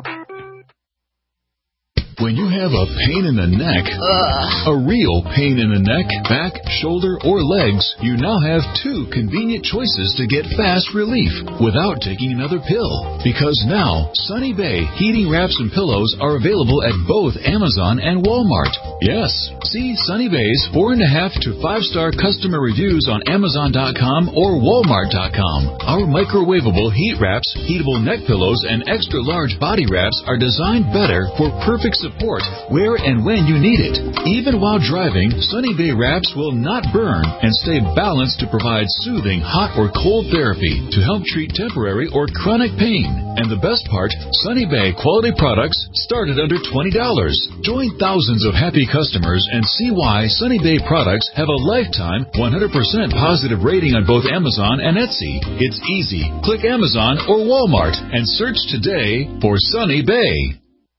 When you have a pain in the neck, Ugh. a real pain in the neck, back, shoulder, or legs, you now have two convenient choices to get fast relief without taking another pill. Because now, Sunny Bay heating wraps and pillows are available at both Amazon and Walmart. Yes, see Sunny Bay's four and a half to five star customer reviews on Amazon dot com or Walmart dot com. Our microwavable heat wraps, heatable neck pillows, and extra large body wraps are designed better for perfect support support where and when you need it. Even while driving, Sunny Bay wraps will not burn and stay balanced to provide soothing hot or cold therapy to help treat temporary or chronic pain. And the best part, Sunny Bay quality products start at under twenty dollars. Join thousands of happy customers and see why Sunny Bay products have a lifetime one hundred percent positive rating on both Amazon and Etsy. It's easy. Click Amazon or Walmart and search today for Sunny Bay.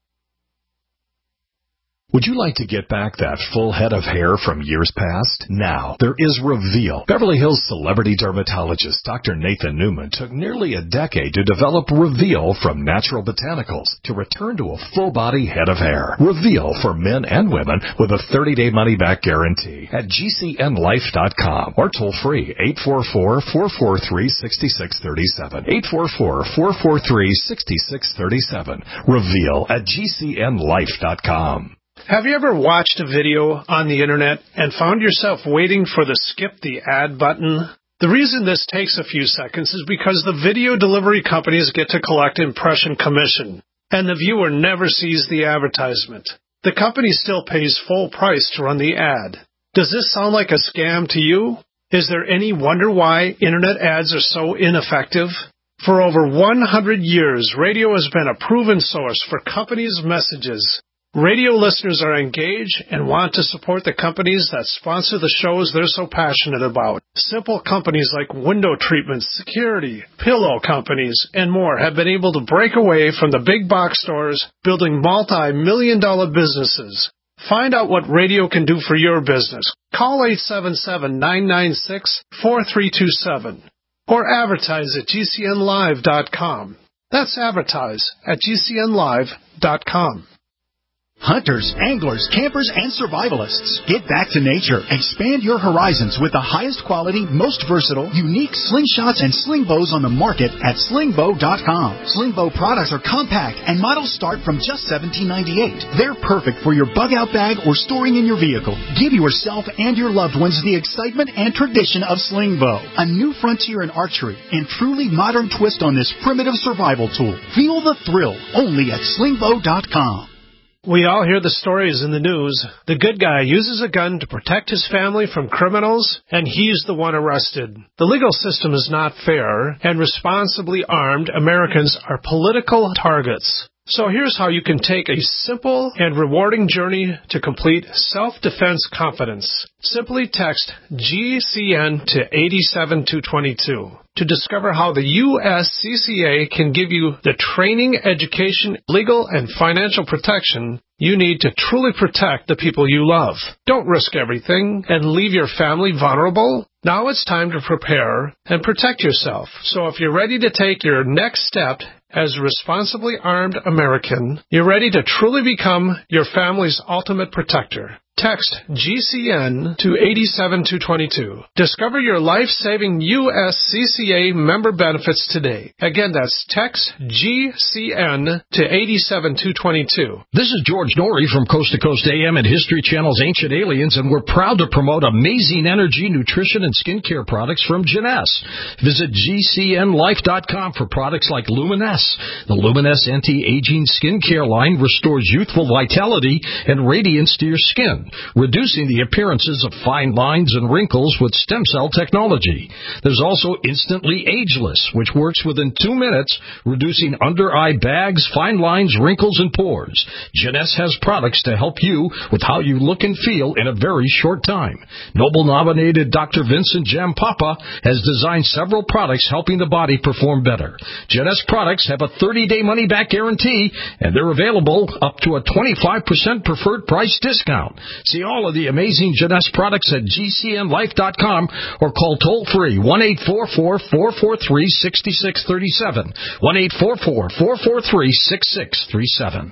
Would you like to get back that full head of hair from years past? Now, there is Reveal. Beverly Hills celebrity dermatologist Doctor Nathan Newman took nearly a decade to develop Reveal from natural botanicals to return to a full-body head of hair. Reveal for men and women with a thirty-day money-back guarantee at G C N life dot com or toll-free eight four four, four four three, six six three seven. eight four four, four four three, six six three seven. Reveal at G C N life dot com.
Have you ever watched a video on the internet and found yourself waiting for the skip the ad button? The reason this takes a few seconds is because the video delivery companies get to collect impression commission, and the viewer never sees the advertisement. The company still pays full price to run the ad. Does this sound like a scam to you? Is there any wonder why internet ads are so ineffective? For over one hundred years, radio has been a proven source for companies' messages. Radio listeners are engaged and want to support the companies that sponsor the shows they're so passionate about. Simple companies like window treatments, security, pillow companies, and more have been able to break away from the big box stores, building multi-million dollar businesses. Find out what radio can do for your business. Call eight seven seven, nine nine six, four three two seven or advertise at G C N live dot com. That's advertise at G C N live dot com.
Hunters, anglers, campers, and survivalists. Get back to nature. Expand your horizons with the highest quality, most versatile, unique slingshots and sling bows on the market at sling bow dot com. Sling bow products are compact and models start from just seventeen ninety-eight. They're perfect for your bug-out bag or storing in your vehicle. Give yourself and your loved ones the excitement and tradition of sling bow. A new frontier in archery and truly modern twist on this primitive survival tool. Feel the thrill only at sling bow dot com.
We all hear the stories in the news. The good guy uses a gun to protect his family from criminals, and he's the one arrested. The legal system is not fair, and responsibly armed Americans are political targets. So here's how you can take a simple and rewarding journey to complete self-defense confidence. Simply text G C N to eight seven two two two to discover how the U S C C A can give you the training, education, legal, and financial protection you need to truly protect the people you love. Don't risk everything and leave your family vulnerable. Now it's time to prepare and protect yourself. So if you're ready to take your next step as a responsibly armed American, you're ready to truly become your family's ultimate protector. Text G C N to eight seven two two two. Discover your life-saving U S C C A member benefits today. Again, that's text G C N to eight seven two two two.
This is George Norrie from Coast to Coast A M and History Channel's Ancient Aliens, and we're proud to promote amazing energy, nutrition, and skincare products from Jeunesse. Visit G C N life dot com for products like Luminesse. The Luminesse anti-aging skincare line restores youthful vitality and radiance to your skin, reducing the appearances of fine lines and wrinkles with stem cell technology. There's also Instantly Ageless, which works within two minutes, reducing under-eye bags, fine lines, wrinkles, and pores. Jeunesse has products to help you with how you look and feel in a very short time. Nobel-nominated Doctor Vincent Jampapa has designed several products helping the body perform better. Jeunesse products have a thirty-day money-back guarantee, and they're available up to a twenty-five percent preferred price discount. See all of the amazing Jeunesse products at G C N life dot com or call toll-free one eight four four, four four three, six six three seven, one eight four four, four four three, six six three seven.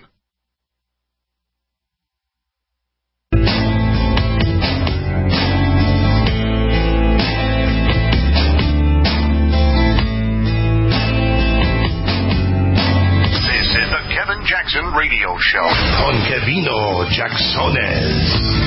Jackson Radio Show.
Con Kevino Jacksones.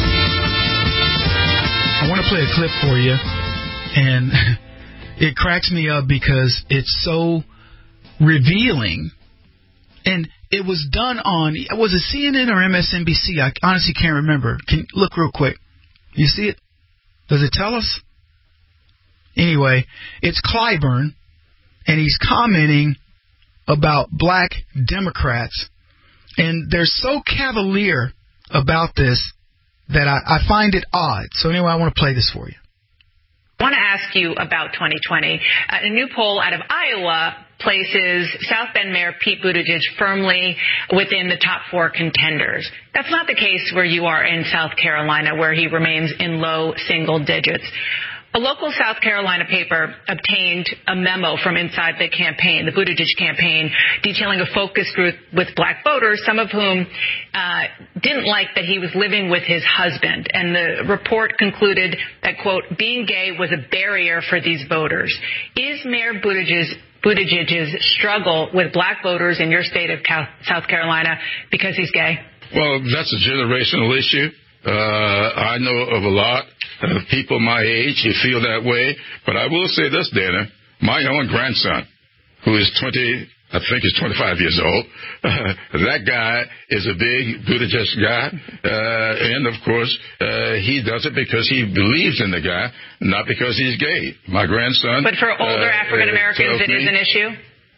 I want to play a clip for you, and it cracks me up because it's so revealing. And it was done on, was it C N N or M S N B C? I honestly can't remember. Can you look real quick? You see it? Does it tell us? Anyway, it's Clyburn, and he's commenting about black Democrats, and they're so cavalier about this that I, I find it odd. So anyway, I want to play this for you.
I want to ask you about twenty twenty. Uh, a new poll out of Iowa places South Bend Mayor Pete Buttigieg firmly within the top four contenders. That's not the case where you are in South Carolina, where he remains in low single digits. A local South Carolina paper obtained a memo from inside the campaign, the Buttigieg campaign, detailing a focus group with black voters, some of whom uh, didn't like that he was living with his husband. And the report concluded that, quote, being gay was a barrier for these voters. Is Mayor Buttigieg's Buttigieg's struggle with black voters in your state of Cal- South Carolina because he's gay?
Well, that's a generational issue. Uh, I know of a lot of people my age who feel that way. But I will say this, Dana. My own grandson, who is twenty, I think he's twenty-five years old, uh, that guy is a big Buttigieg guy. Uh, and, of course, uh, he does it because he believes in the guy, not because he's gay. My grandson.
But for older uh, African Americans, it is an issue?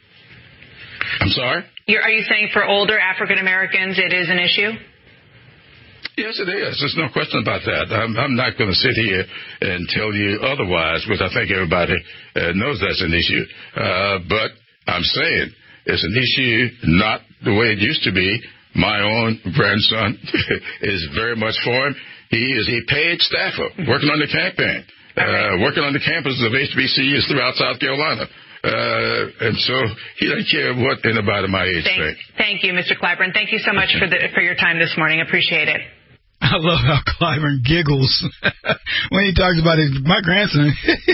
I'm sorry?
You're, are you saying for older African Americans, it is an issue?
Yes, it is. There's no question about that. I'm, I'm not going to sit here and tell you otherwise, because I think everybody uh, knows that's an issue. Uh, but I'm saying it's an issue not the way it used to be. My own grandson is very much for him. He is a paid staffer working on the campaign, uh, working on the campuses of H B C Us throughout South Carolina. Uh, and so he doesn't care what anybody my age
thank,
thinks.
Thank you, Mister Clyburn. Thank you so much for the for your time this morning. Appreciate it.
I love how Clyburn giggles when he talks about his my grandson.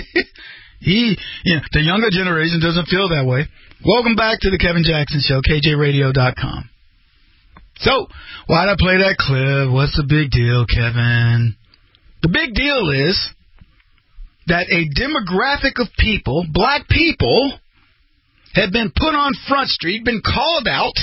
he, you know, the younger generation doesn't feel that way. Welcome back to the Kevin Jackson Show, K J radio dot com. So, why'd I play that clip? What's the big deal, Kevin? The big deal is that a demographic of people, black people, have been put on Front Street, been called out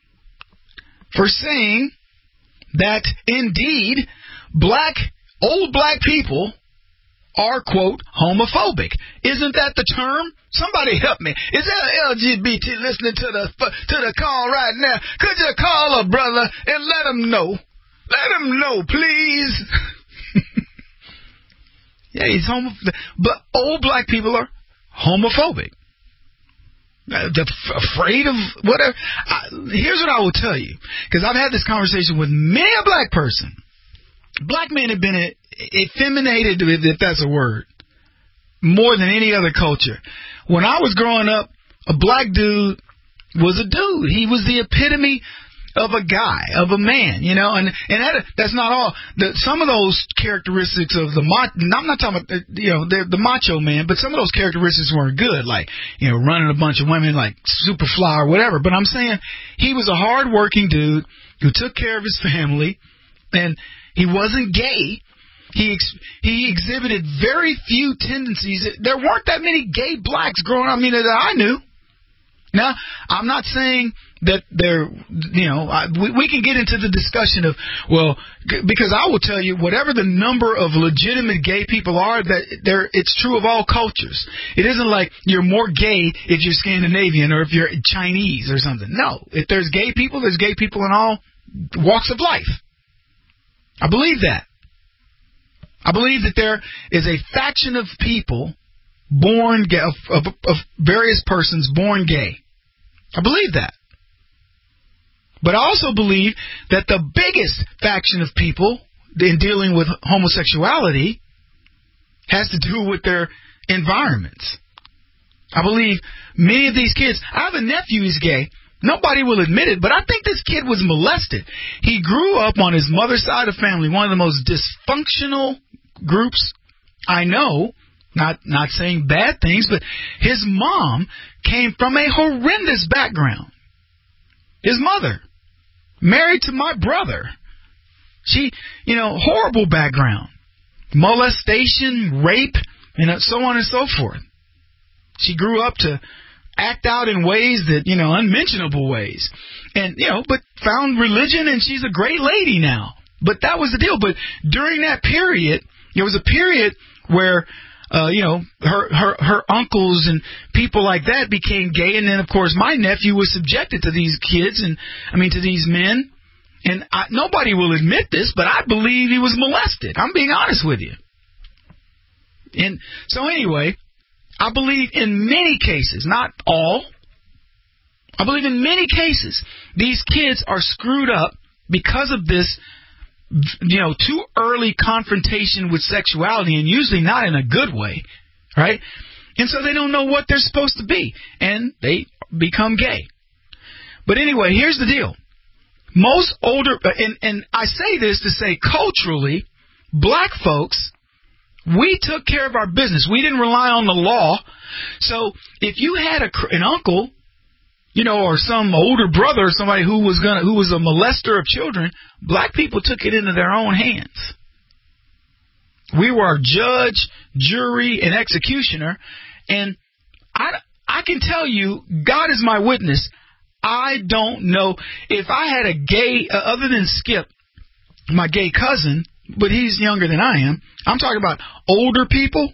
for saying that indeed black, old black people are, quote, homophobic. Isn't that the term? Somebody help me. Is that L G B T listening to the to the call right now? Could you call a brother and let him know? Let him know, please. Yeah, he's homophobic. But old black people are homophobic. Uh, afraid of whatever. I, here's what I will tell you, because I've had this conversation with many a black person. Black men have been effeminated, if that's a word, more than any other culture. When I was growing up, a black dude was a dude. He was the epitome of a guy, of a man, you know, and and that, that's not all. The, some of those characteristics of the macho, I'm not talking about, you know, the, the macho man, but some of those characteristics weren't good, like, you know, running a bunch of women like Superfly or whatever. But I'm saying he was a hard-working dude who took care of his family, and he wasn't gay. He ex- he exhibited very few tendencies. There weren't that many gay blacks growing up, I mean, that I knew. Now, I'm not saying that they're, you know, I, we, we can get into the discussion of, well, g- because I will tell you, whatever the number of legitimate gay people are, that they're, it's true of all cultures. It isn't like you're more gay if you're Scandinavian or if you're Chinese or something. No, if there's gay people, there's gay people in all walks of life. I believe that. I believe that there is a faction of people born gay, of, of, of various persons born gay. I believe that. But I also believe that the biggest faction of people in dealing with homosexuality has to do with their environments. I believe many of these kids, I have a nephew who's gay. Nobody will admit it, but I think this kid was molested. He grew up on his mother's side of family, one of the most dysfunctional groups I know. Not not saying bad things, but his mom came from a horrendous background. His mother, married to my brother. She, you know, horrible background. Molestation, rape, you know, so on and so forth. She grew up to act out in ways that, you know, unmentionable ways. And, you know, but found religion, and she's a great lady now. But that was the deal. But during that period, there was a period where, uh, you know, her, her, her uncles and people like that became gay. And then, of course, my nephew was subjected to these kids and, I mean, to these men. And I, nobody will admit this, but I believe he was molested. I'm being honest with you. And so anyway, I believe in many cases, not all, I believe in many cases, these kids are screwed up because of this, you know, too early confrontation with sexuality, and usually not in a good way, right? And so they don't know what they're supposed to be, and they become gay. But anyway, here's the deal. Most older, and, and I say this to say culturally, black folks, we took care of our business. We didn't rely on the law. So if you had a, an uncle, you know, or some older brother or somebody who was gonna, who was a molester of children, black people took it into their own hands. We were our judge, jury, and executioner. And I, I can tell you, God is my witness, I don't know if I had a gay, uh, other than Skip, my gay cousin, but he's younger than I am. I'm talking about older people.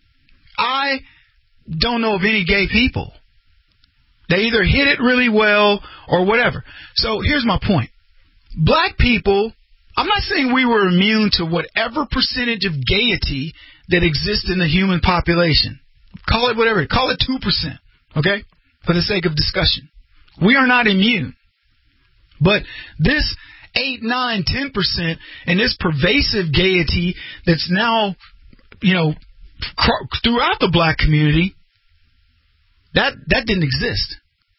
I don't know of any gay people. They either hit it really well or whatever. So here's my point. Black people, I'm not saying we were immune to whatever percentage of gaiety that exists in the human population. Call it whatever. Call it two percent, okay, for the sake of discussion. We are not immune. But this eight, nine, ten percent and this pervasive gaiety that's now, you know, throughout the black community, that that didn't exist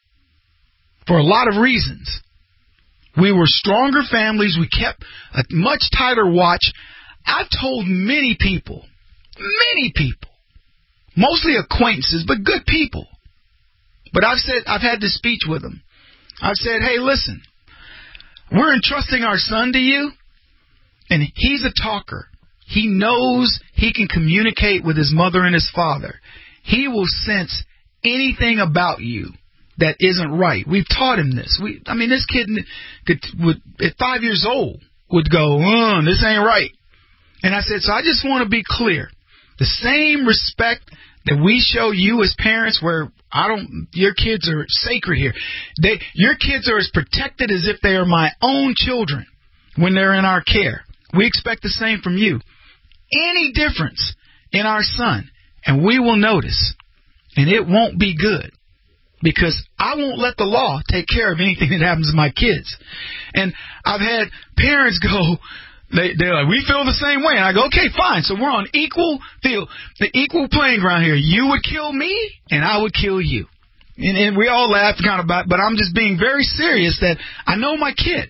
for a lot of reasons. We were stronger families. We kept a much tighter watch. I've told many people, many people, mostly acquaintances, but good people. But I've said, I've had this speech with them. I've said, hey, listen, we're entrusting our son to you, and he's a talker. He knows he can communicate with his mother and his father. He will sense anything about you that isn't right. We've taught him this. We, I mean, this kid could, would, at five years old would go, oh, this ain't right. And I said, so I just want to be clear. The same respect that we show you as parents, where I don't, your kids are sacred here. They, your kids are as protected as if they are my own children when they're in our care. We expect the same from you. Any difference in our son, and we will notice, and it won't be good, because I won't let the law take care of anything that happens to my kids. And I've had parents go, They, they're like, we feel the same way. And I go, okay, fine. So we're on equal field, the equal playing ground here. You would kill me, and I would kill you. And, and we all laugh kind of about it, but I'm just being very serious that I know my kid.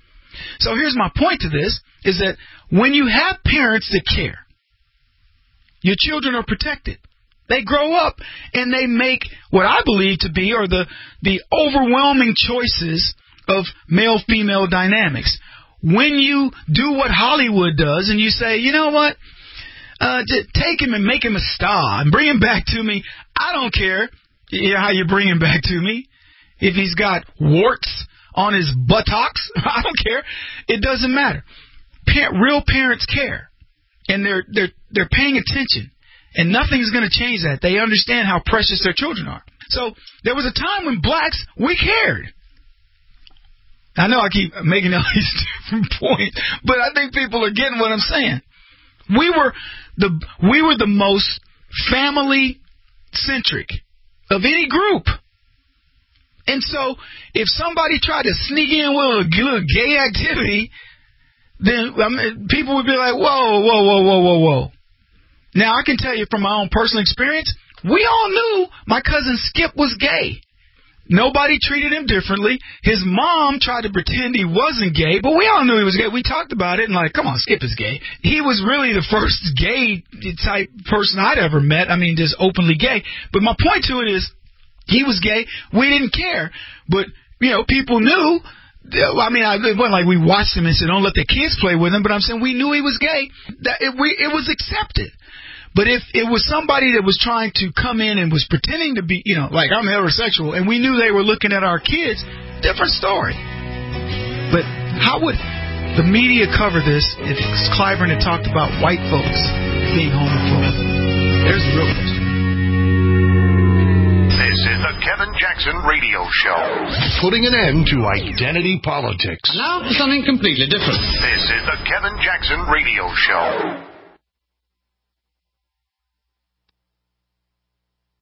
So here's my point to this, is that when you have parents that care, your children are protected. They grow up, and they make what I believe to be are the, the overwhelming choices of male-female dynamics. When you do what Hollywood does and you say, you know what, uh, take him and make him a star and bring him back to me. I don't care how you bring him back to me. If he's got warts on his buttocks, I don't care. It doesn't matter. Pa- real parents care, and they're they're they're paying attention, and nothing's going to change that. They understand how precious their children are. So there was a time when blacks, we cared. I know I keep making all these different points, but I think people are getting what I'm saying. We were the we were the most family centric of any group. And so if somebody tried to sneak in with a little gay activity, then I mean, people would be like, whoa, whoa, whoa, whoa, whoa, whoa. Now, I can tell you from my own personal experience, we all knew my cousin Skip was gay. Nobody treated him differently. His mom tried to pretend he wasn't gay, but we all knew he was gay. We talked about it and like, come on, Skip is gay. He was really the first gay type person I'd ever met. I mean, just openly gay. But my point to it is, he was gay. We didn't care. But, you know, people knew. I mean, it wasn't like we watched him and said, don't let the kids play with him. But I'm saying we knew he was gay. That it, we, it was accepted. But if it was somebody that was trying to come in and was pretending to be, you know, like I'm heterosexual, and we knew they were looking at our kids, different story. But how would the media cover this if Clyburn had talked about white folks being homophobic? There's the real question.
This is the Kevin Jackson Radio Show.
Putting an end to identity politics.
Now for something completely different.
This is the Kevin Jackson Radio Show.